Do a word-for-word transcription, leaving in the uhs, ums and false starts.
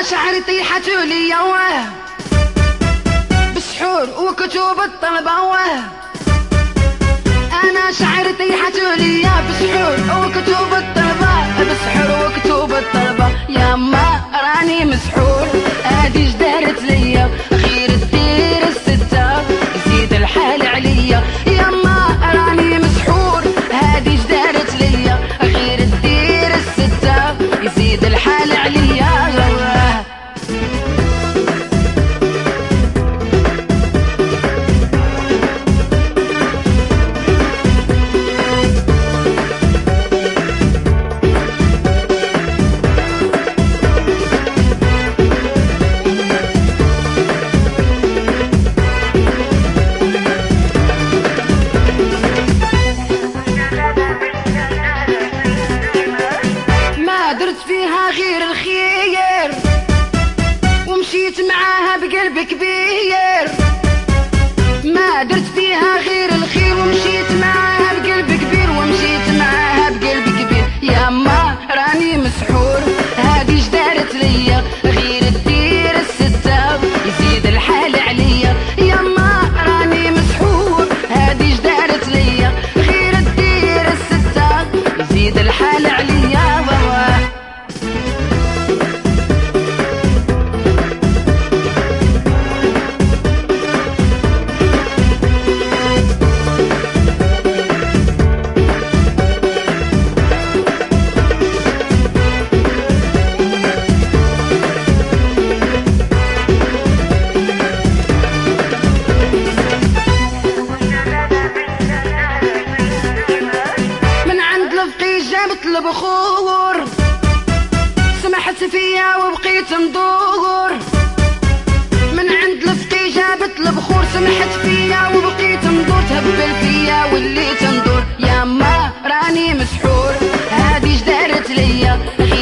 شعري طيحت ليا واه بسحور وكتب الطلبة واه انا شعري طيحت ليا بسحور وكتب الطلبة بسحور وكتب الطلبة ياما راني مسحور هادي جدارت ليا غير الدير الستة يزيد الحال عليا ياما راني مسحور هادي جدارت ليا غير الدير الستة يزيد الحال عليا فيها غير الخير ومشيت معاها بقلب كبير ما درت فيها غير الخير ومشيت معاها بقلب كبير ومشيت معاها بقلب كبير ياما راني مسحور هادي جدارت ليا غير الدير الستة يزيد الحال عليا ياما راني مسحور هادي جدارت ليا غير الدير الستة يزيد الحال عليا بخور سمحت فيا وبقيت ندور من عند لفقي جابت البخور سمحت فيا وبقيت ندور تهبل فيا وليت ندور ياما راني مسحور هادي جدارت ليا